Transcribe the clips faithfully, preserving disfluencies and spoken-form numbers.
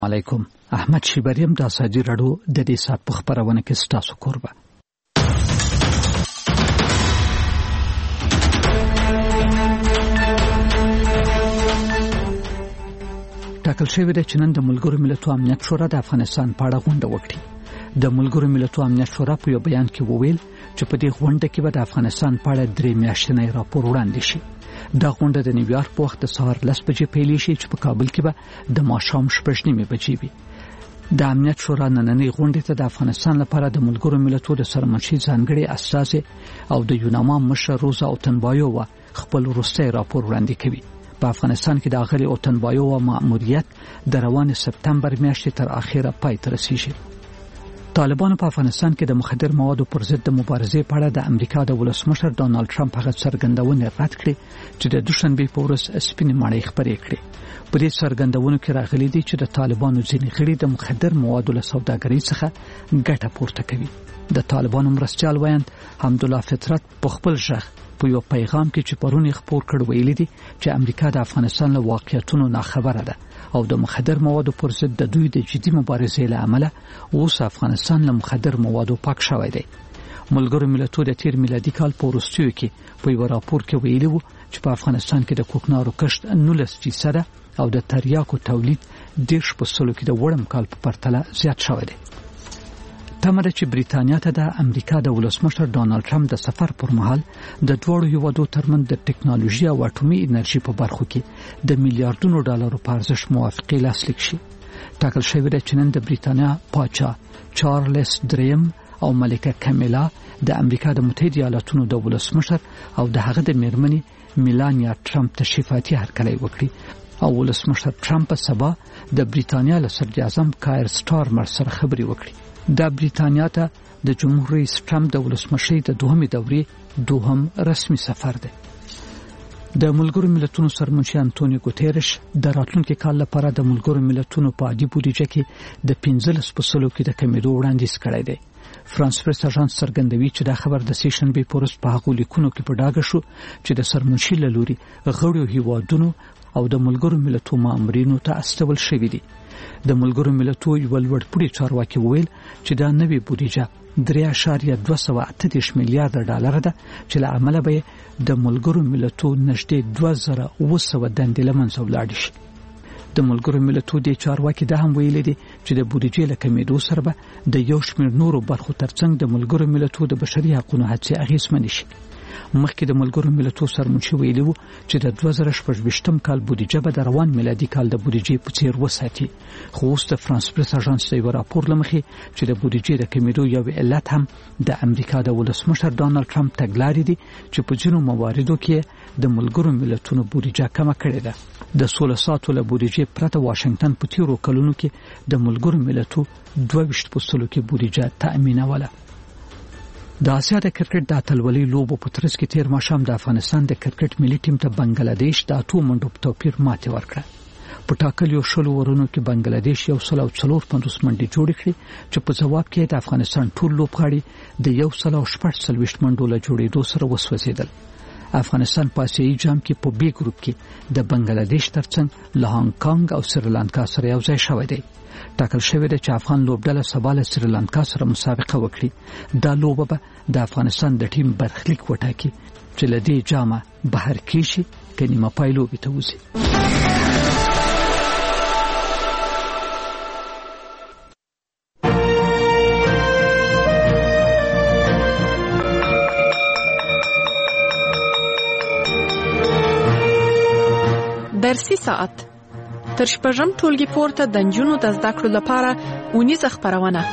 علیکم. احمد شیبریم د ازادي راډیو د دې سات په خبرونه کې ستاسو کوربه. ټاکل شوی دی چې نن د ملګرو ملتونو امنیت شورا د افغانستان په اړه غونډه وکړي. د ملګرو ملتونو امنیت شورا په یو بیان کې وویل چې په دې غونډه کې به د افغانستان په اړه درې میاشتنی راپور وړاندې شي. دا غونډه د نیویارک په وخت د سهار لس بجې پیل شي چې په کابل کې به د ماښام شپږ نیمې بجې وي. د امنیت شورا نننۍ غونډې ته د افغانستان لپاره د ملګرو ملتونو د سرمنشي ځانګړي استازي او د یوناما مشر روزا اوتنبایووا خپل وروستي راپور وړاندې کوي. په افغانستان کې د اغلي اوتنبایووا مأموریت د روان سپتمبر میاشتې تر اخره پای ته رسیږي. طالبانو په افغانستان کې د مخدر موادو پر ضد د مبارزې په اړه د امریکا د ولسمشر ډونالد ټرمپ هغه څرګندونې رد کړې چې د دوشنبه په ورځ سپینې ماڼۍ خبرې کړې. په دې څرګندونو کې راغلي دي چې د طالبانو ځینې غړي د مخدر موادو له سوداګرۍ څخه ګټه پورته کوي. د طالبانو مرستيال ویاند حمدالله فطرت په خپل ژغ په یو پیغام کې چې پرونی خبر کړ ویلي دي چې امریکا د افغانستان له واقعیتونو ناخبره ده او د مخدر موادو پر ضد د دوی د جدي مبارزې له امله اوس افغانستان له مخدر موادو پاک شوی دی. ملګرو ملتونو د تیر میلادي کال په وروستیو کې په یو راپور کې ویلي وو چې په افغانستان کې د کوکنارو کښت نولس فیصد او د تریاکو تولید دیرش په سلو کې د وړم کال په پرتله زیات شوی دی. تمره چې بریتانیا ته د امریکا د ولسمشر ډونالد ټرمپ د سفر پر مهال د دوړو هیوادو ترمن د ټکنالوژي او اټومي انرژي په برخو کې د میلیارډونو ډالرو په ارزښت موافقه لاسلیک شي. ټاکل شوی دی چې نن د بریتانیا پاچا چارلز دریم او ملکه کامیلا د امریکا د متحده ایالاتونو د ولسمشر او د هغه د میرمنې میلانیا ټرمپ تشریفاتي هرکلی وکړي او ولسمشر ټرمپ سبا د بریتانیا له صدر اعظم کایر سټارمر سره خبرې وکړي. د بریتانیا ته د جمهور رئیس ټرمپ د ولسمشۍ د دوهمې دورې دوهم رسمي سفر دی. د ملګرو ملتونو سرمنشي انټونیو ګوتيرش د راتلونکي کال لپاره د ملګرو ملتونو په عادي بودیجه کې د پنځلس په سلو کې د کمیدو وړاندیز کړی دی. فرانس پریس اژانس څرګندوي چې دا خبر د سیشنبه پورس په هغو لیکونو کې په ډاګه شو چې د سرمنشي له لوري غړو هیوادونو او د ملګرو ملتونو مامورینو ته استول شوی دی. د ملګرو ملتونو یو لوړپوړي چارواکي وویل چې دا نوې بودیجه درې اعشاریه دوه سوه اته دېرش میلیارډ ډالر ده چې له عمله به د ملګرو ملتونو نږدې دوه زره اوه سوه دندې له منځه ولاړ شي. د ملګرو ملتونو د چارواکي دا هم ویلي دي چې د بودیجې له کمیدو سره به د یو شمېر نورو برخو ترڅنګ د ملګرو ملتونو د بشري حقوقو هڅې اغېزمنې شي. مخکې د ملګرو ملتونو سرمنشي ویلي وو چې د دوه زره شپږ کال بودیجه به د روان میلادي کال د بودیجې په څیر وساتي. خو اوس د فرانس پریس اژانس د یو راپور لمخې چې د بودیجې د کمیدو یو علت هم د امریکا د ولسمشر ډونالد ټرمپ تګلارې دي چې په ځینو مواردو کې د ملګرو ملتونو بودیجه کمه کړې ده. د سوله ساتو له بودیجې پرته واشنگټن په تیرو کلونو کې د ملګرو ملتونو دوه ویشت په سلو کې بودیجه تأمینوله. د آسیا د کرکټ د اتلولۍ لوبو په ترڅ کې تیر ماښام د افغانستان د کرکټ ملي ټیم ته بنگلاديش د اتو منډو په توپیر ماتې ورکړه. په ټاکلو شلو ورونو کې بنگلاديش یو سل او څلور پنځوس منډې جوړې کړې چې په ځواب کې د افغانستان ټول لوبغاړي د یو سل او شپږ څلوېښت منډو له جوړېدو سره وسوځېدل. افغانستان په آسیایي جام کې په بي ګروپ کې د بنگلاديش ترڅنګ له هانګ کانګ او سریلانکا سره یو ځای شوی دی. ټاکل شوی دی چې افغان لوبډله سبا له سریلانکا سره مسابقه وکړي. دا لوبه به د افغانستان د ټیم برخلیک وټاکي چې له دې جامه بهر کیشي که نیمه پای لوبې ته وځي. درسي ساعت تر شپږم ټولګي پورته د نجونو د زده کړو لپاره اونیزه خپرونه.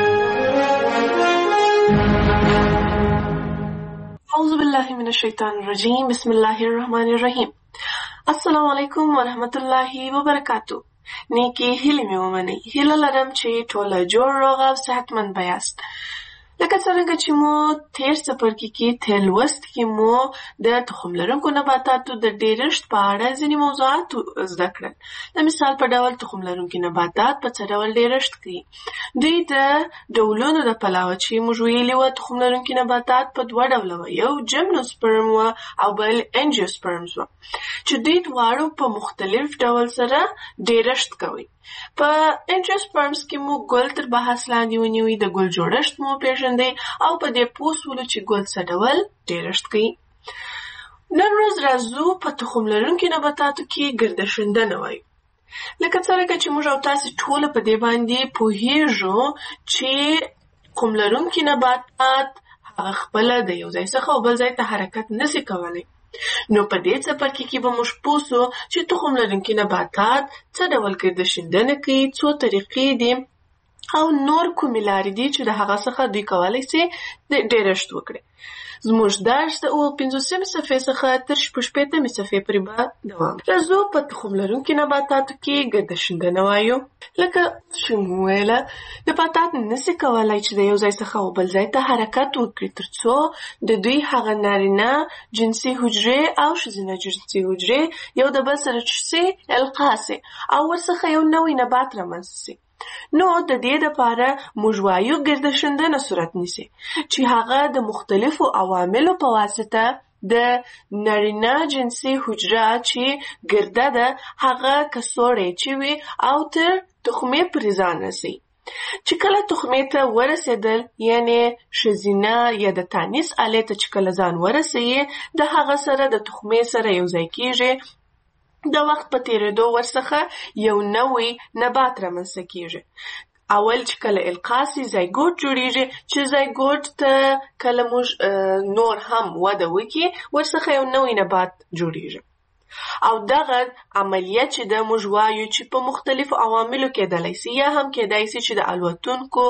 اعوذ بالله من الشیطان الرجیم بسم الله الرحمن الرحیم. السلام علیکم ورحمت الله وبرکاتو. نیکی هیله مې ومنئ. هیله لرم چې ټوله جوړ روغ او صحتمند بیاست. لکه څنګه چې مو تیر څپرکي کې تیر لوست کې مو د تخم لرونکو نباتاتو د ډیرښت په اړه ځینې موضوعات زده کړل. د مثال په ډول تخم لرونکي نباتات په څه ډول ډیرښت کوي. دوی د ډولونو د پلوه چې موږ ویلي وو تخم لرونکي نباتات په دوه ډوله وو، یو جیمنوسپرم وو او بل انجیوسپرمز وو چې دوی دواړو په مختلف ډول سره ډیرښت کوي. په انجیوسپرمز کې مو ګل تر بحث لاندې ونیوي، د ګل جوړښت مو پیژندئ او په دې پوه سولو چې ګل څه ډول ډیرښت کوي. نن ورځ راځو په تخم لرونکي نباتاتو کې ګرده شیندنه وایو. لکه څرنګه چې موږ او تاسې ټوله په دې باندې پوهیږو چې تخم لرونکي نباتات هغه خپله د یو ځای څخه بل ځای ته حرکت نشي کولی. نو په دې څپرکي کې به موږ پوه سو چې تخم لرونکي نباتات څه ډول ګرده شیندنه کوي، څو طریقې دي او نور کومې لارې دي چې د هغه څخه دوی کولی سي ډیرښت وکړي. زموږ درس د اووه پنځوسمې صفحې څخه تر شپږ شپېتمې صفحې پورې به دوام. راځو په تخم لرونکي نباتاتو کې ګرده شیندنه وایو. لکه چې مو ویله، نباتات نشي کولی چې د یو ځای څخه بل ځای ته حرکت وکړي تر څو د دوی هغه نارینه جنسي حجرې او ښځینه جنسي حجرې یو د بل سره چې سي القا سي او ورڅخه یو نوی نبات رامنځته سي. نو د دې لپاره موږ وایو ګرده شیندنه صورت نیسي چې هغه د مختلفو عواملو په واسطه د نارینه جنسي حجره چې ګرده ده هغه کڅوړی چې وي او تر تخمې پورې ځان رسوي. چې کله تخمې ته ورسېدل، یعنې ښځینه یا د تانیث آلې ته چې کله ځان ورسوي، د هغه سره د تخمې سره یو ځای کېږي. د وخت په تیریدو ورڅخه یو نوی نبات رامنځته کیږي. اول چې کله القا سي زایګوټ جوړیږي، چې زایګوټ ته کله موږ نور هم وده وکړي ورڅخه یو نوی نبات جوړیږي. او دغه عملیه چې د موږ وایو چې په مختلفو عواملو کېدلی سي، یا هم کېدای سي چې د الوتونکو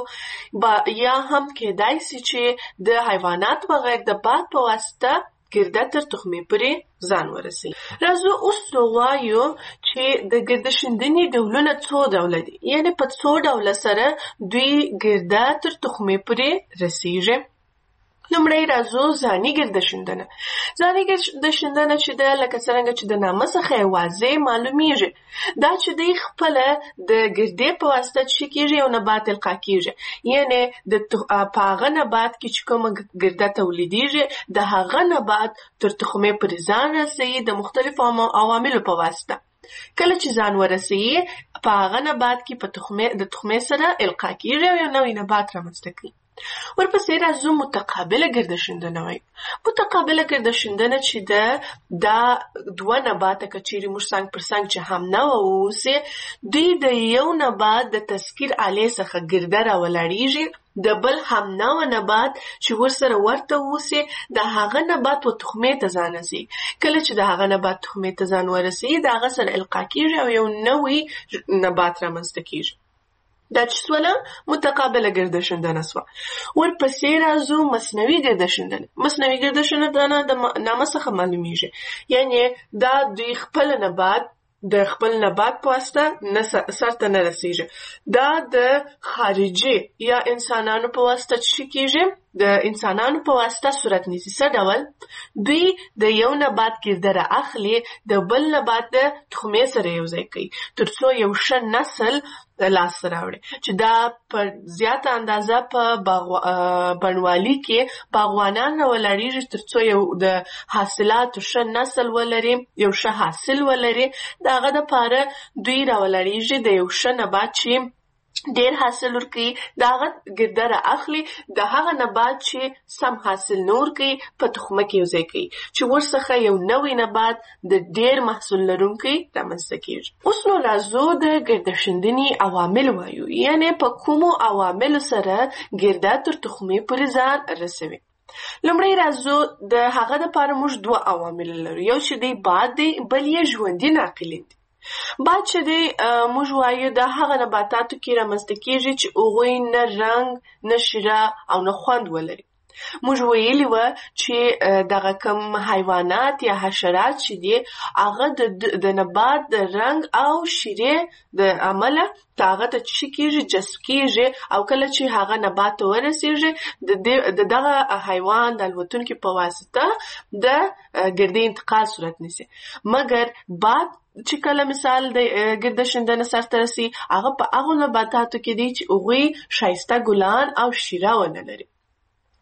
یا هم کېدای سي چې د حیوانات په غږ د باد په واسطه ګرده تر تخمې پورې ځان ورسوي. راځو اوس ووایو چې د ګرده شیندنې ډولونه څو ډوله دي، یعنې په څو ډوله سره دوی ګرده تر تخمې پورې رسیږي. لومړی راځو ځاني ګرده شیندنه. ځاني ګرده شیندنه چې ده لکه څرنګه چې د نامه څخه یې واضح معلومیږي، دا چې دوی خپله د ګردې په واسطه چې کېږي یو نبات القا کېږي، یعنې د په هغه نبات کې چې کومه ګرده تولیدېږي د هغه نبات تر تخمې پورې ځان رسوي د مختلفو عواملو په واسطه. کله چې ځان ورسوي په هغه نبات کې په تخمې د تخمې سره القا کېږي او یو نوی نبات رامنځته کوي. ورپسې راځو متقابله ګرده شیندنه وایو. متقابله ګرده شیندنه چې ده دا دوه نباته که چیرې موږ څنګ پر څنګ چې همنوع واوسي، دوی د یو نبات د تسکیر آلې څخه ګرده راولاړیږي، د بل همنوع نبات چې ورسره ورته واوسي د هغه نبات و تخمې ته ځان رسوي. کله چې د هغه نبات تخمې ته ځان ورسوي د هغه سره القا کېږي او یو نوی نبات رامنځته کېږي. دا چې سوله متقابله ګرده شیندنه سوه. ورپسې راځو مصنوعي ګرده شیندنه. مصنوعي ګرده شیندنه د نامه څخه معلومیږي، یعنې دا دوی خپل نبات د خپل نبات په واسطه سرته نه رسیږي، دا د خارجي یا انسانانو په واسطه چې کېږي، د انسانانو په واسطه صورت نیسي. څه ډول؟ دوی د یو نبات ګرده را اخلي، د بل نبات د تخمې سره یو ځای کوي تر څو یو ښه نسل لاسته راوړي، چې دا په زیاته اندازه په بڼوالي کې باغوانان راولاړېږي تر څو یو د حاصلاتو ښه نسل ولري، یو ښه حاصل ولري. د هغه دپاره دوی راولاړېږي د یو ښه نبات چې ډیر حاصل ورکوي، د هغه ګرده را اخلي، د هغه نبات چې سم حاصل نه ورکوي په تخمه کې یو ځای کوي چې ورڅخه یو نوی نبات د ډیر محصول لرونکی رامنځته کېږي. اوس نو راځو د ګرده شیندنې عوامل وایو، یعنې په کومو عواملو سره ګرده تر تخمې پورې ځان رسوي. لومړی راځو د هغه دپاره موږ دوه عوامل لرو، یو چې دی باد دی، بل یې ژوندي ناقلین دي. باد چې دی موږ وایو د هغه نباتاتو کې رامنځته کېږي چې هغوی نه رنګ، نه شیره او نه خوند ولري. موږ ویلي وه چې دغه کوم حیوانات یا حشرات چې دي هغه د نبات د رنګ او شیرې د عمله هغه ته څه کېږي، جذب کېږي، او کله چې هغه نبات ته ورسېږي د دغه حیوان د الوتونکي په واسطه د ګردې انتقال صورت نیسي. مګر باد چې کله مثال د ګرده شیندنه سرته رسي هغه په هغو نباتاتو کې دی چې هغوی ښایسته ګلان او شیره ونه لري.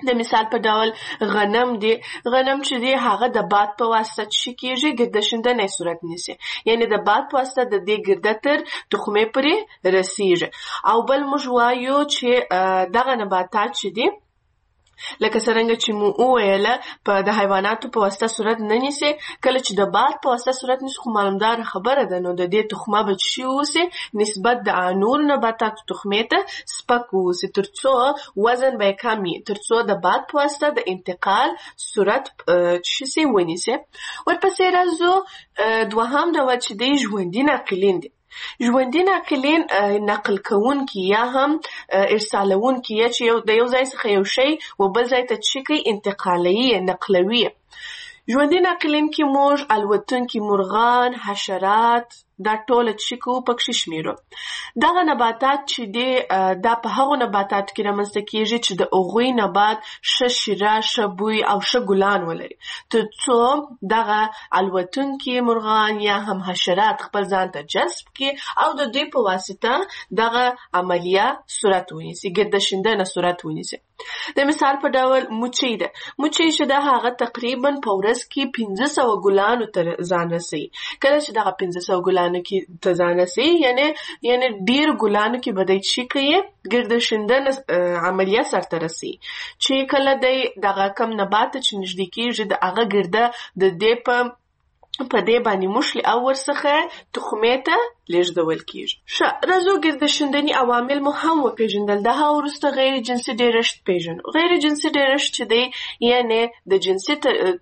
د مثال په ډول غنم دی غنم چې دی هغه د باد په واسطه چې کیږي ګرده شیندنې صورت نیسي یعنی د باد په واسطه د دې ګرده تر تخمې پورې رسیږي او بل موږ وایو چې دغه نباتات چې دی لکه څنګه چې مو وویله په د حیواناتو په واسطه صورت نه نیسي کله چې د باد په واسطه صورت نیسي خو معلومدار خبره ده نو د دې تخمه به شي اوسي نسبت د نور نباتاتو تخمې ته سپک اوسي ترڅو وزن به کم وي ترڅو د باد په واسطه د انتقال صورت چې سي ونیسي ورپسې راځو دوهم ډول چې دی ژوندي ناقلین دي ژوندي ناقلین نقل کوونکي یا هم ارسالونکي یا چې د یو ځای څخه یو شی و بل ځای ته چې کوي انتقالوي نقلوي ژوندي ناقلین کې موږ الوتونکي مرغان حشرات دا ټول چې کو پکې شمیرو دغه نباتات چې دی دا په هغو نباتات کې رامنځته کیږي چې د هغوی نبات ښه شیره ښه بوی او ښه ګلان ولري ترڅو دغه الوتونکي مرغان یا هم حشرات خپل ځان ته جذب کړي او د دوی په واسطه دغه عملیه صورت ونیسي ګرده شیندنه صورت ونیسي د مثال په ډول مچۍ ده مچۍ چې ده هغه تقریبا په ورځ کې پنځه سوه ګلانو ته ځان رسوي کله چې دغه پنځه سوه ګلانو کې ته ځان رسوي یعنی یعنی ډیر ګلانو کې به دی چې کوي ګرده شیندنه عملیه سرته رسوي چې کله دی دغه کم نبات چې نږدې کېږي د هغه ګرده د دې په په دې باندې مشلي او ورڅخه تخمې ته لیږدول کیږي ښه راځو ګرده شیندنې عوامل مو هم وپېژندل د هغه وروسته غیر جنسي ډېرښت پېژنو غیر جنسي ډېرښت چې دی یعنې د جنسي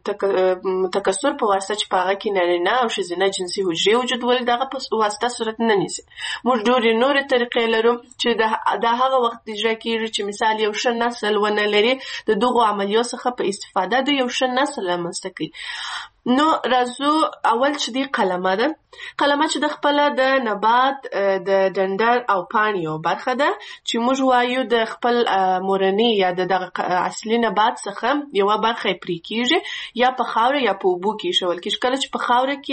تکثر په واسطه چې په هغه کې نارینه او ښځینه جنسي حجرې وجود ولري دغه په واسطه صورت نه نیسي موږ ډېرې نورې طریقې لرو چې د هغه وخت اجرا کېږي چې مثال یو ښه نسل ونه لري د دغو عملیو څخه په استفاده د یو ښه نسل رامنځته کوي نو راځو اول چې دی قلمه ده قلمه چې د خپله د نبات د ډنډر او پاڼې یو برخه ده چې موږ وایو د خپل مورني یا د دغه اصلي نبات څخه یوه برخه یې پرې کېږي یا په خاوره یا په اوبو کې ایښول کېږي کله چې په خاوره کې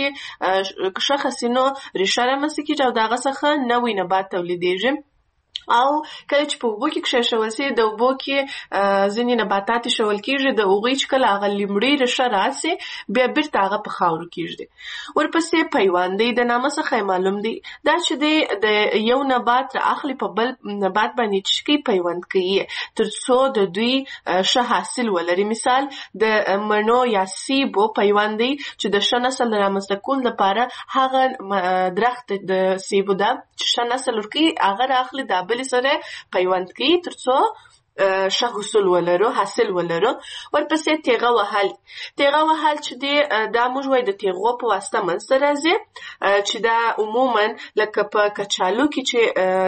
ښه خسینو ریښه رامنځته کېږي او د هغه څخه نوی نبات تولیدېږي او کله چې په اوبو کې کښېښول سي د اوبو کې ځینې نباتات ایښول کېږي د هغوی چې کله هغه لومړۍ ریښه راسي بیا بېرته هغه په خاورو کېږدي ورپسې پیوندی د نامه څخه معلوم دی دا چې دی د یو نبات را اخلي په بل نبات باندې چې کوي پیوند کوي تر څو د دوی ښه حاصل ولري مثال د مڼو یا سیبو پیوندی چې د ښه نسل رامنځته کولو لپاره هغه درخت د سیبو ده چې ښه نسل ورکوي هغه را اخلي دا بلې سره پیوند کوي تر څو ښه حصول ولرو حاصل ولرو ورپسې تیغه وهل تیغه وهل چې دی دا موږ وایو د تیغو په واسطه منځته راځي چې دا عموما لکه په کچالو کې چې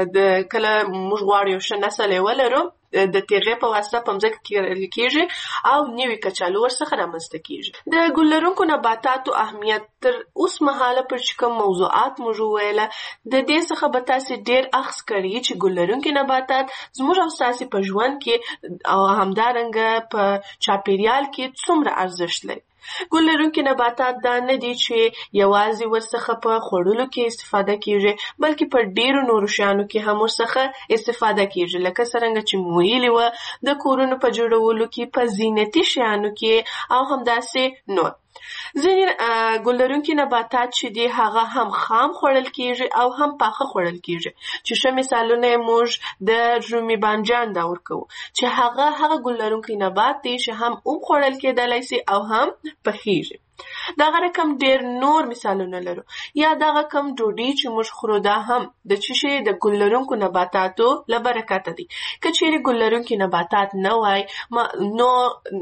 کله موږ غواړو یو ښه نسل یې ولرو د تیغې په واسطه په مځکه کې کېږي او نوي کچالو ورڅخه رامنځته کېږي د ګل لرونکو نباتاتو اهمیت تر اوس مهاله پر چې کوم موضوعات موږ وویله د دې څخه به تاسې ډېر اخذ کړي چې ګل لرونکي نباتات زموږ او ستاسې په ژوند کې او همدارنګه په چاپېریال کې څومره ارزښت لري ګل لرونکي نباتات دا نه دي چې یوازې ورڅخه په خوړلو کې استفاده کېږي بلکې په ډېرو نورو شیانو کې هم ورڅخه استفاده کېږي لکه څرنګه چې مو ویلي وه د کورونو په جوړولو کې په زینتي شیانو کې او همداسې نور ځینې ګل لرونکي نباتات چې دي هغه هم خام خوړل کېږي او هم پاخه خوړل کېږي چې ښه مثالونه یې موږ د رومي بانجان دا ورکوو چې هغه هغه ګل لرونکی نبات دی چې هم اوم خوړل کېدلی سي او هم پخېږي دغه رقم ډېر نور مثالونه لرو یا دغه کم ډوډۍ چې موږ خورو دا هم د څه شي د ګل لرونکو نباتاتو له برکته دي که چیرې ګل لرونکي نباتات نه وای نو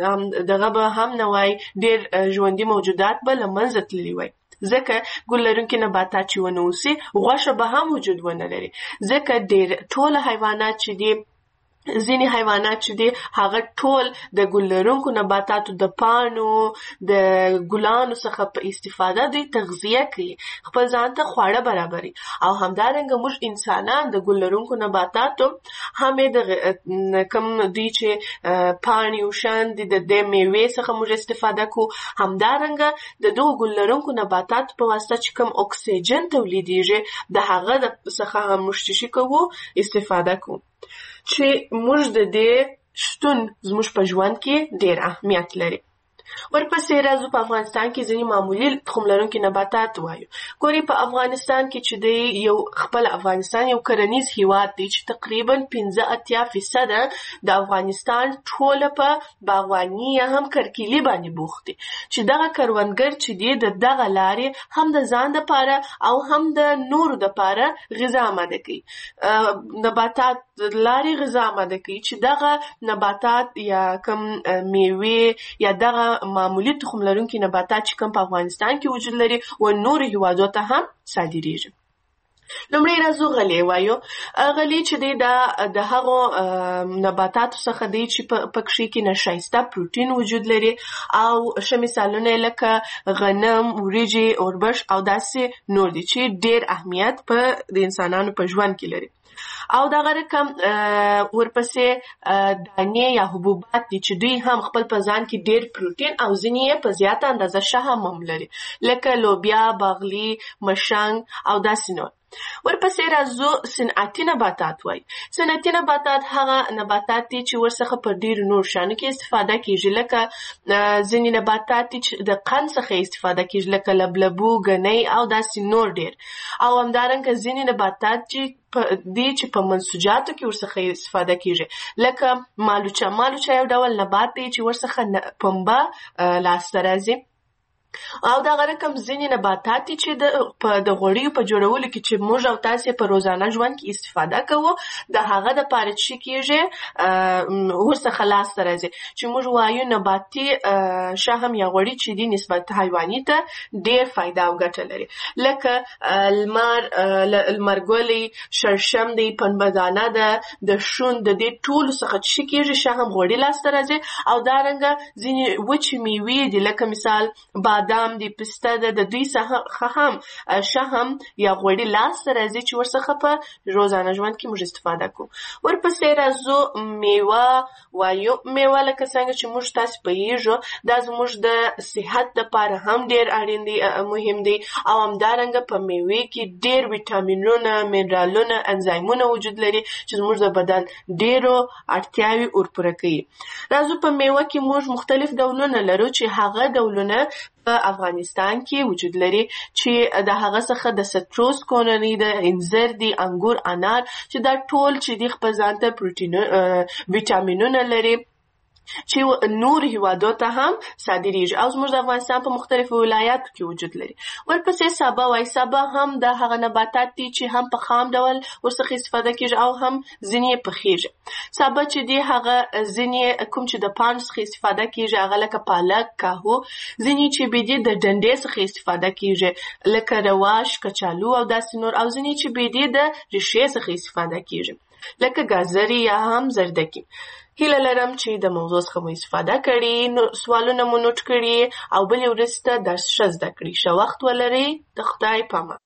دغه به هم نه وای ډېر ژوندي موجودات به له منځه تللي وای ځکه ګل لرونکي نباتات چې ونه اوسي غوښه به هم وجود ونه لري ځکه ډېر ټوله حیوانات چې دي ځینې حیوانات چې دي هغه ټول د ګل لرونکو نباتاتو د پاڼو د ګلانو څخه په استفاده دوی تغذیه کوي خپل ځان ته خواړه برابري او همدارنګه موږ انسانان د ګل لرونکو نباتاتو هم د کم دوی چې پاڼې او شان دي د دې میوې څخه موږ استفاده کوو همدارنګه د دغو ګل لرونکو نباتاتو په واسطه چې کوم اکسیجن تولیدېږي د هغه څخه هم موږ څه کوو استفاده کوو چې موږ د دې شتون زموږ په ژوند کې ډېر اهمیت لري. ورپسې راځو په افغانستان کې ځینې معمولي تخم لرونکي نباتات وایو. ګوري په افغانستان کې چې دی یو خپل افغانستان یو کرنیز هیواد دی چې تقریبا پنځه اتیا فیصده د افغانستان ټوله په باغواني یا هم کرکیلي باندې بوخت دي چې دغه کروندګر چې دی د دغه لارې هم د ځان دپاره او هم د نورو دپاره غذا آماده کوي. نباتات لارې غذا آماده کوي چې دغه نباتات یا کوم میوې یا دغه معمولی تخم لرونکي نباتات چې کوم په افغانستان کې وجود لري و نورو هیوادو ته هم صادریږي. لومړی راځو غلې وایو. غلې چې دی دا د هغو نباتاتو څخه دی چې په کښې کې نشایسته پروټین وجود لري او ښه مثالونه لکه غنم، وریجې، اوربش او داسې نور دي چې ډېر اهمیت په د انسانانو په ژوند کې لري. او دغه رقم ورپسې دانې یا حبوبات دي چې دوی هم خپل په ځان کې ډېر پروټین او ځینې یې په زیاته اندازه شهم هم لري لکه لوبیا، باغلي، مشنګ او داسې نور. ورپسې راځو صنعتي نباتات وایي. صنعتي نباتات هغه نباتات دي چې ورڅخه په ډېرو نور شیانو کې استفاده کیږي لکه ځینې نباتات دي چې د قند څخه استفاده کیږي لکه لبلبو، ګنۍ او داسې نور ډېر. او همدارنګه ځینې نباتات چې دي چې په منسوجاتو کې ورڅخه استفاده کیږي لکه مالوچه. مالوچه یو ډول نبات دی چې ورڅخه پنبه لاسته راځي. او دغه رقم ځینې نباتات دي چې د غوړیو په جوړولو کې چې موږ او تاسې په روزانه ژوند کې استفاده کوو د هغه دپاره څه کېږي ورڅخه لاسته راځي چې موږ وایو نباتي شهم یا غوړي چې دي نسبت حیواني ته ډېر فایده او ګټه لري لکه لمر، لمرګلي، شړشم دی، پنبهدانه ده، د شون د دې ټولو څخه څه کېږي شهم غوړي لاسته راځي. او دارنګه ځینې وچې میوې دي لکه مثال بادام دی، پسته ده، د دوی څخه هم شهم یا غوړي لاسته راځي چې ورڅخه په روزانه ژوند کې موږ استفاده کوو. ورپسې راځو میوه وایو. میوه لکه څنګه چې موږ تاسې پوهېږو دا زموږ د صحت دپاره هم ډېر اړین دی، مهم دی. او همدارنګه په میوې کې ډېر ویټامینونه، منرالونه، انزایمونه وجود لري چې زموږ د بدن ډېرو اړتیاوې ورپوره کوي. راځو په میوه کې موږ مختلف ډولونه لرو چې هغه ډولونه په افغانستان کې وجود لري چې د هغه څخه د سټروس کورنۍ د انځر دي، انګور، انار چې دا ټول چې دي خپل ځان ته پروټینونه، ویټامینونه لري چې نور هیوادو ته هم صادریږي او زموږ د افغانستان په مختلفو ولایاتو کې وجود لري. ورپسې سابه وایي. سابه هم د هغه نباتات دي چې هم په خام ډول ورڅخه استفاده کېږي او هم ځینې یې پخېږي. سابه چې دي هغه ځینې کوم چې د پاڼو څخه استفاده کېږي هغه لکه پالک، کاهو، ځینې چې بې دي د ډنډې څخه استفاده کېږي لکه رواش، کچالو او داسې نور. او ځینې چې بې دي د ریښې څخه استفاده کېږي لکه ګازرې یا هم زردکي. هیله لرم چې د موضوع څخه مو استفاده کړي، نو سوالونه مو نوټ کړي او بلې ورځې ته درس ښه زده کړي. ښه وخت ولرئ. د خدای په امان.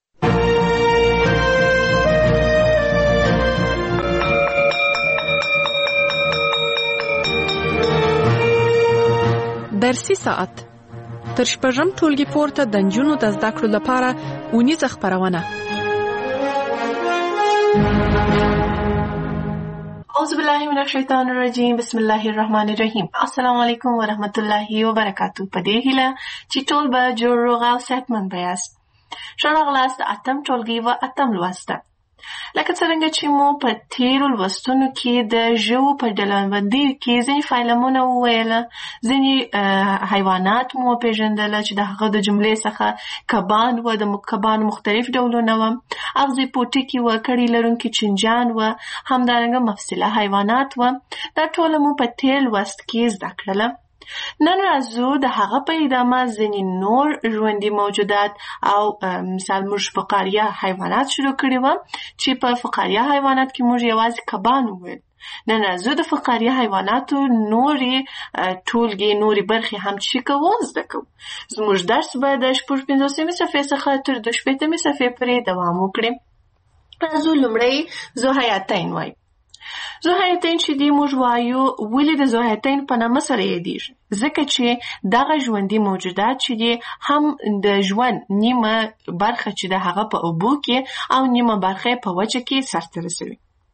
درسي ساعت تر شپږم ټولګي پورته د نجونو د زده کړو لپاره اونیزه خپرونه. اعوذ بالله من الشیطان الرجیم. بسم الله الرحمن الرحیم. السلام علیکم و رحمت الله و برکاته. په دې هیله چې ټول به جوړ روغ او صحتمند یاست. ښه راغلاست د اتم ټولګي و اتم لوست ته. لکه څرنګه چې مو په تیرو لوستونو کې د ژوو په ډلبندۍ کې ځینې فعلمونه وویله، ځینې حیوانات مو وپېژندله چې د هغه د جملې څخه کبان و، د کبانو مختلف ډولونه و، اغزي پوټکي و، کړي لرونکي چینجان و، همدارنګه مفصله حیوانات و. دا ټوله مو په تیر لوست کې زده کړله. نن راځو د هغه په ادامه ځینې نور ژوندي موجودات او مثال موږ فقاریه حیوانات شروع کړي وو چې په فقاریه حیوانات کې موږ یوازې کبان وویل. نن راځو د فقاریه حیواناتو نورې ټولګې نورې برخې هم چې کوو زده کوو. زموږ درس به د شپږ پنځوسمې صفحې څخه تر دوه شپېتمې صفحې پورې دوام وکړي. راځو لومړی ذوحیاتین وایو. ذوحیاتین چې دی موږ وایو ولې د ذوحیاتین په نامه سره یادیږي؟ ځکه چې دغه ژوندي موجودات چې دی هم د ژوند نیمه برخه چې د هغه په اوبو کې او نیمه برخه په وچه کې سرته رسوي.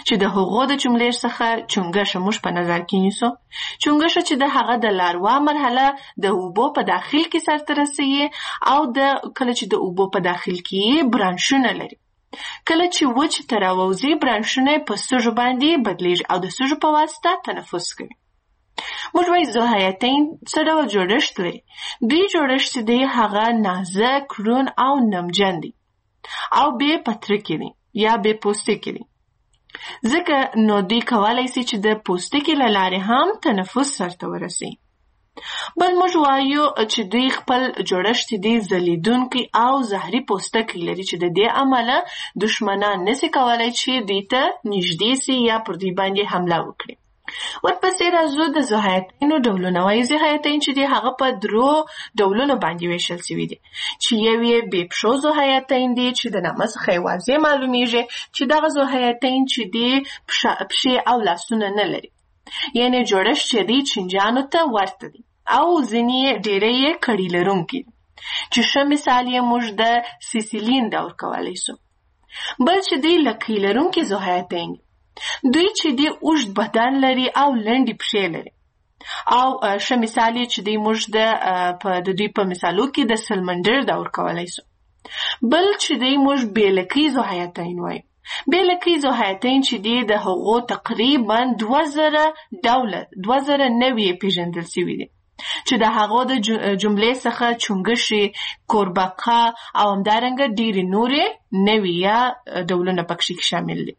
چې د هغو د جملې څخه چونګښه موږ په نظر کې نیسو. چونګښه چې د هغه د لاروا مرحله د اوبو په داخل کې سرته رسوي او د کله چې د اوبو په داخل کې برانشونه لري. کله چې وچ ته راووځي برانشونه په سږو باندې بدلیږي او د سږو په واسطه تنفس کوي. موږ وایي ذوحیاتین څه ډول جوړښت لري. دوی جوړښت چې دی هغه نازک، روڼ او نمجن دی او بې پترکې دی یا بې پوستکې دی. ځکه نو دوی کولی سي چې د پوستکې له لارې هم تنفس سرته ورسي. بل موږ وایو چې دوی خپل جوړښت دی ځلیدونکی او زهري پوستکی لري چې د دې امله دشمنان نسي کولی چې دوی ته نږدې سي یا پر دوی باندې حمله وکړي. ورپسې راځو د ذوحیاتینو ډولونه. وایي ذوحیاتین چې دی هغه په درو ډولونو باندې ویشل سوي دي چې یو یې بې پښو ذوحیاتین دی چې د نامه څخه یې واضح معلومیږي چې دغه ذوحیاتین چې دی پښې او لاسونه نه لري، یعنې جوړښت چې دی چینجانو ته ورته دی او ځینې ډېری یې کړي لرونکي دي چې ښه مثال یې موږ د سیسیلین دور کولی سو. بل چې دی لکۍ لرونکي ذوحیاتین دي. دوی چې دی اوږد بدن لري او لنډې پښې لري او ښه مثال یې چې دی موږ د دوی په مثالو کې د سلمندر دور کولی سو. بل چې دی موږ بې لکۍ ذوحیاتین وایو. بې لکۍ ذوحیاتین چې دی د هغو تقریبا دوه زره ډوله دوه زره نوي پیژندل سوي دي چې د هغو د جملې څخه چونګښې، کوربقه او همدارنګه ډېرې نورې نوي یا ډولونه پکښې شامل دي.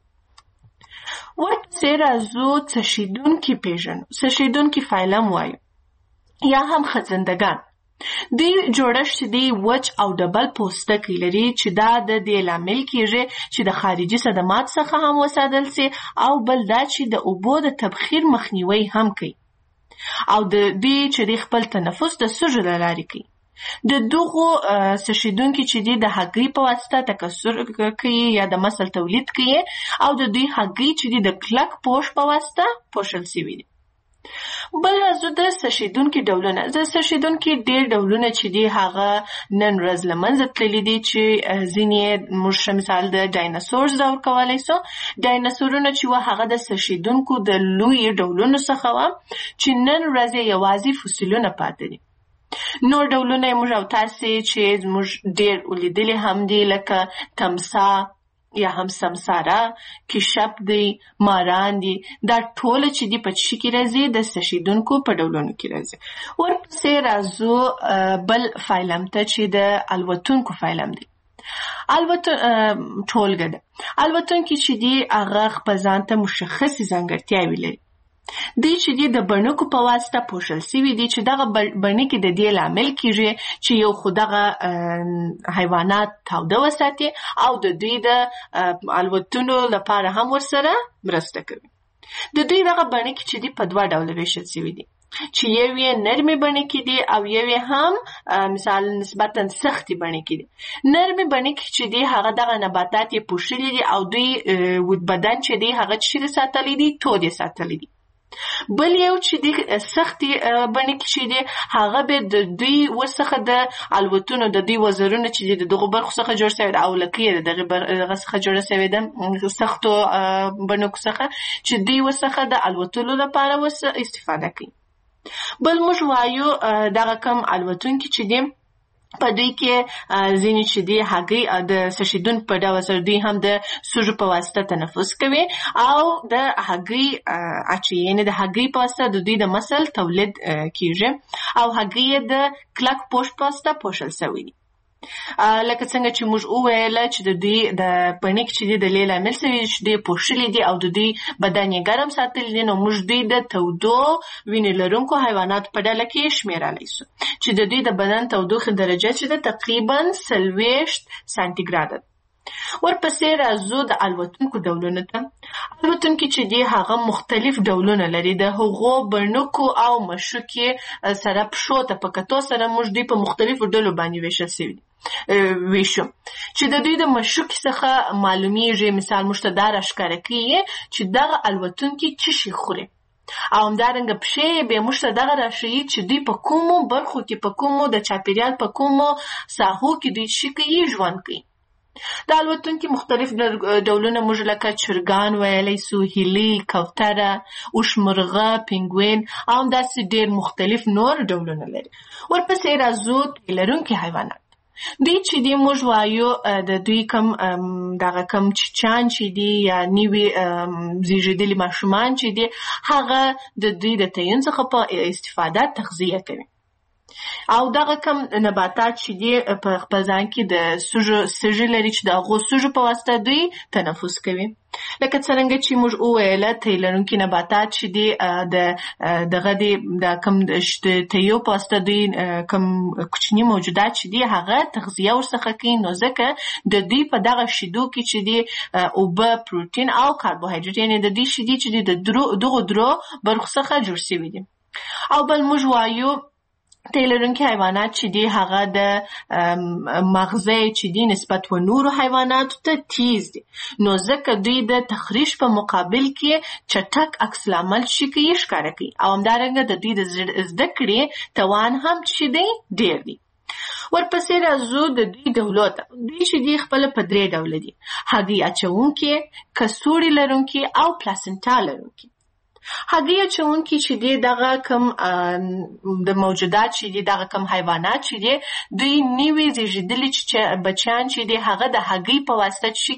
ورپسې راځو څشیدونکي پیژنو. څشیدونکي فایلم وایو یا هم خزندګان. دوی جوړښت دی وچ او ډبل پوستکی لري چې دا د دې لامل کیږي چې د خارجي صدمات څخه هم وساتل سي او بل دا چې د اوبو د تبخیر مخنیوي هم کوي او د دې چې د خپل تنفس د سږو له لارې کوي. د دغو څشیدونکي چې دی د هګۍ په واسطه تکثر کوي یا د مسل تولید کوي او د دوی هګۍ چې دی د کلک پوښ په واسطه پوښل سوي دي. بل راځو د څشیدونکي ډولونه. د څشیدونکي ډېر ډولونه چې دی هغه نن ورځ له منځه تللي دي چې ځینې موږ مثال د ډایناسورز دور کولی سو. ډایناسورونه چې وه هغه د څشیدونکو د لویو ډولونو څخه وه چې نن ورځ یوازې فسیلونه پاتې دي. نور ډولونه موږ او تاسې چې موږ ډېر ولیدلي هم دي لکه تمسا یا هم سمساره، کشپ دی، ماران دي. دا ټوله چې دی په چی کې راځي د څشیدونکو په ډولونو کې راځي. ورپسې راځو بل فایلم ته چې د الوتونکو فایلم دی. البته ټولګه ده. الوتونکي چې دی هغه خپل ځان ته مشخصې ځانګړتیاوې لري. دوی چې دی د بڼکو په واسطه پوښل سوي دي چې دغه بڼکې د دې لامل کیږي چې یو خو دغه حیوانات تاوده وساتي او د دوی د الوتنو لپاره هم ورسره مرسته کوي. د دوی دغه بڼکې چې دی په دوه ډوله ویشل سوي دي چې یو یې نرمې بڼکې دي او یو یې هم مثال نسبتا سختې بڼکې دي. نرمې بڼکې چې دی هغه دغه نباتات یې پوښلي دي او دوی بدن چې دی هغه چیرې ساتلی دي؟ تود یې ساتلی دي. بل یو چې دی سختې بڼکې چې دی هغه به د دوی ورڅخه د الوتونو د دوی وزرونه چې دی د دغو برخو څخه جوړ سوی ده او لکۍ د دغه څخه جوړه سوې ده سختو بڼکو څخه چې دوی ورڅخه د الوتلو لپاره استفاده کوي. بل موږ وایو دغه کم الوتونکي چې دی په دوی کې ځینې چې دی هګۍ د څشیدون په ډول سره دوی هم د سږو په واسطه تنفس کوي او د هګۍ اچوي، یعنې د هګۍ په واسطه د دوی د مسل تولید کیږي او هګۍ د کلک پوښ په واسطه پوښل سوي دي. لکه څنګه چې موږ وویله چې د دوی د بڼکې چې دی د دې لامل سوي چې دوی پوښلي دي او د دوی بدن یې ګرم ساتلی دي، نو موږ دوی د تودو وینې لرونکو حیواناتو په ډله کې شمېرلی سو چې د دوی د بدن تودوخې درجه چې ده تقریبا څلوېښت سانتیګراده. ورپسې راځو د الوتونکو ډولونو ته. الوتونکي چې دی هغه مختلف ډولونه لري. د هغو بڼکو او مشوکې سره پښو ته په کتو سره موږ دوی په مختلفو ډلو باندې ویشل سوي دي ویشو چې د دوی د مشوکې څخه معلومیږي مثال موږ ته دا راښکاره کوي چې دغه الوتونکي څه شي خوري او همدارنګه پښې یې بیا موږ ته دغه راښیي چې دوی په کومو برخو کې په کومو د چاپېریال په کومو ساحو کې دوی څه کوي ژوند کوي. د الوتونکي مختلف ډولونه موږ لکه چرګان ویلی سو، هیلۍ، کوتره، اوښمرغه، پینګوین او همداسې ډېر مختلف نور ډولونه لري. ورپسې راځو تی لرونکي حیوانات. دوی چې دی موږ وایو د دوی کم دغه کم چیچان چې دی یا نوي زیږېدلي ماشومان چې دی هغه د دوی د تعین څخه په استفاده تغذیه کوي. او دغه کم نباتات چې دی په خپل ځان کې د سږو سږي لري چې د هغو سږو په واسطه دوی تنفس کوي. لکه څرنګه چې موږ وویله تی لرونکي نباتات چې دی د دغه دی د کم د تیو په واسطه دوی کم کوچني موجودات چې دی هغه تغذیه ورڅخه کوي، نو ځکه د دوی په دغه شیدو کې چې دی اوبه، پروټین او کاربوهایډریټ یعنې د دوی شیدې چې دی د دغو درو برخو څخه جوړ شوي دي. او بل موږ وایو تی لرونکي حیوانات چې دی هغه د مغزه چې دی نسبت و نورو حیواناتو ته تیز دی، نو ځکه دوی د تخریش په مقابل کې چټک عکس العمل شي کوي ښکاره کوي. او همدارنګه د دوی د زده کړې توان هم چې دی ډېر دی. ورپسې راځو د دوی ډولو ته. دوی چې دی خپله په درې ډوله دي: هګۍ اچونکي، کڅوړې لرونکي او پلاسنټا لرونکي. هګۍ اچونکي چې دی دغه کم د موجودات چې دی دغه کم حیوانات چې دی دوی نوي زیږېدلي بچیان چې دی هغه د هګۍ په واسطه چې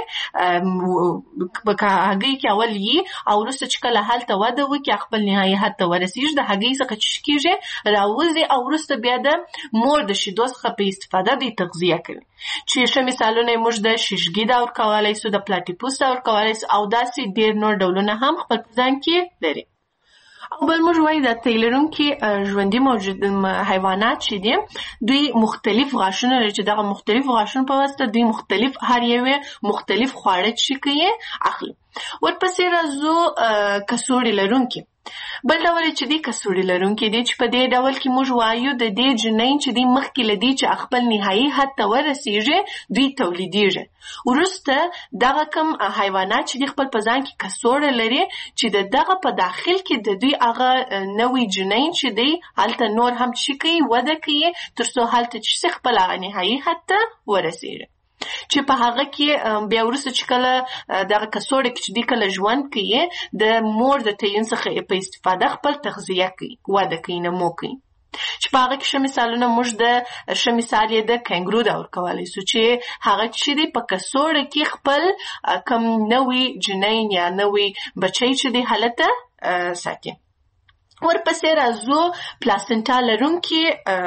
کېږي په هګۍ کې اول یي او وروسته چې کله هلته وده وکړي خپل نهایي حد ته ورسېږي د هګۍ څخه چې کېږي راوځي او وروسته بیا د مور د شیدو څخه په استفاده دوی تغذیه کوي. چې ښه مثالونه یې موږ د شیشګي دور کولی سو، د پلاټیپوس دور کولی سو او داسې ډېر نور ډولونه هم خپل په ځان کې لري. او بل موږ وایو د تی لرونکي ژوندي موجود حیوانات چې دي دوی مختلف غاښونه لري چې دغه مختلف غاښونو په واسطه دوی مختلف هر یوې مختلف خواړه چې کوي اخلي. ورپسې راځو کڅوړې لرونکي. بل ډول چې دی کڅوړې لرونکي دی چې په دې ډول کې موږ وایو د دې جنین چې دی مخکې له دې چې خپل نهایي حد ته ورسېږي دوی تولیدېږي. وروسته دغه کم حیوانات چې دی خپل په ځان کې کڅوړه لري چې د دغه په داخل کې د دوی هغه نوی جنین چې دی هلته نور هم چې کوي وده کوي تر څو هلته چې خپل هغه نهایي حد ته ورسېږي. چې په هغه کې بیا وروسته چې کله دغه کڅوړه کې چې دی کله ژوند کوي د مور د تعین څخه په استفاده خپل تغذیه کوي، وده کوي، نمو کوي. چې په هغه کې ښه مثالونه موږ د ښه مثال یې د کینګرو دا ورکولی سو چې هغه چې دی په کڅوړه کې خپل کم نوي جنین یا نوي بچی چې دی هلته ساتي. ورپسې راځو پلاسنټا لرونکي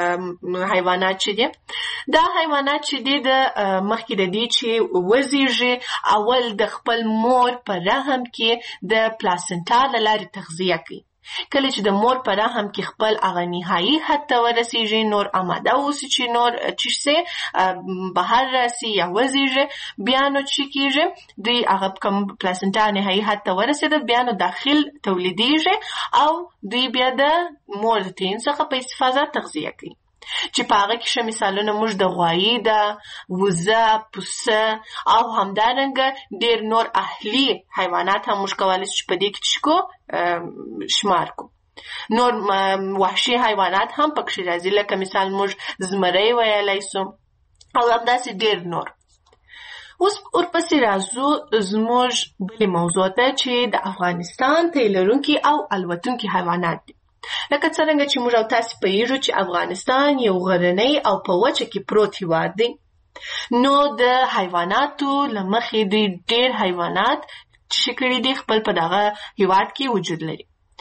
حیوانات چې دي. دا حیوانات چې دي د مخکې د دې چې وزیږي اول د خپل مور په رحم کې د پلاسنټا له لارې تغذیه کوي. کله چې د مور په رحم کې خپل هغه نهایي حد ته ورسېږي، نور آماده اوسي چې نور چې سي بهر راسي یا وزیږي، بیا نو چې کېږي دوی هغه کوم پلاسنټا نهایي حد ته ورسېده بیا نو داخل تولیدېږي او دوی بیا د مور د تعین څخه په استفاده تغذیه کوي. چې په هغه کې ښه مثالونه موږ د غوایي ده، وزه، پسه او همدارنګه ډېر نور اهلي حیوانات هم موږ کولی شو چې په دې کې چې کو شمار کو. نور وحشي حیوانات هم پکښې راځي لکه مثال موږ زمری ویلی سو او همداسې ډېر نور. اوس ورپسې راځو زموږ بلې موضوع ته چې د افغانستان تی لرونکي او الوتونکي حیوانات دي. لکه څرنګه چې موږ او تاسې پوهېږو چې افغانستان یو غرنی او په وچه کې پروت هېواد دی، نو د حیواناتو له مخې دوی ډېر حیوانات چې کړي دي خپل په دغه هېواد کې وجود لري.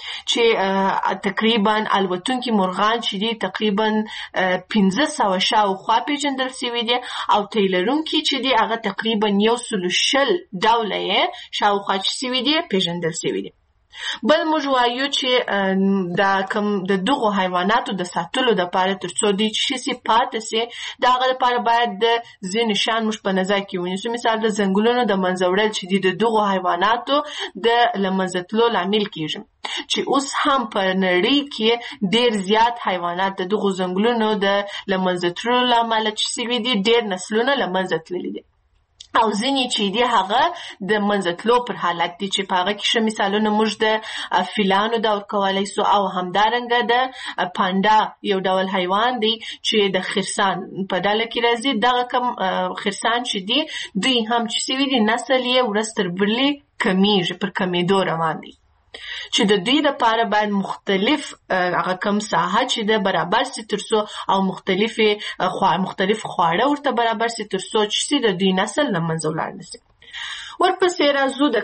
چې تقریبا الوتونکي مرغان چې دي تقریبا پنځه سوه شاوخوا پیژندل شوي دي او تی لرونکي چې دي هغه تقریبا یو سلو شل ډوله یې شاوخوا چې شوي دي پیژندل شوي دي. بل موږ وایو چې دا کم د دغو حیواناتو د ساتلو دپاره تر څو دوی چې شي پاتې سي د هغه دپاره باید د ځینې شیان موږ په نظر کې ونیسو. مثال د ځنګلونو د منځه وړل چې دي د دغو حیواناتو د له منځه تلو لامل کېږي، چې اوس هم په نړۍ کې ډېر زیات حیوانات د دغو ځنګلونو د له منځه تللو له امله چې سوي دي ډېر نسلونه له منځه تللي دي. او ځینې چې دی هغه د منځتلو پر حالت دي چې په هغه کې ښه مثالونه موږ د فیلانو دا ورکولی سو او همدارنګه د پاندا یو ډول حیوان دی چې د خرسان په ډله کې راځي. دغه کم خرسان چې دی دوی هم چې سوي دي نسل یې ورځ تر بلې کمیږي، پر کمیدو روان دی، چې د دوی لپاره باید مختلف هغه کم ساحه چې د برابر سي ترڅو او مختلفې مختلف خواړه ورته برابر سي ترڅو چې د دوی نسل له منځه ولاړ نشي. ورپسې راځو د